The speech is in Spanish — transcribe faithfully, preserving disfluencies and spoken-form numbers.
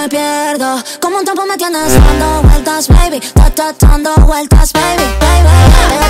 me pierdo. Como un tiempo me tienes dando vueltas, baby. Ta, ta, dando vueltas, baby, baby.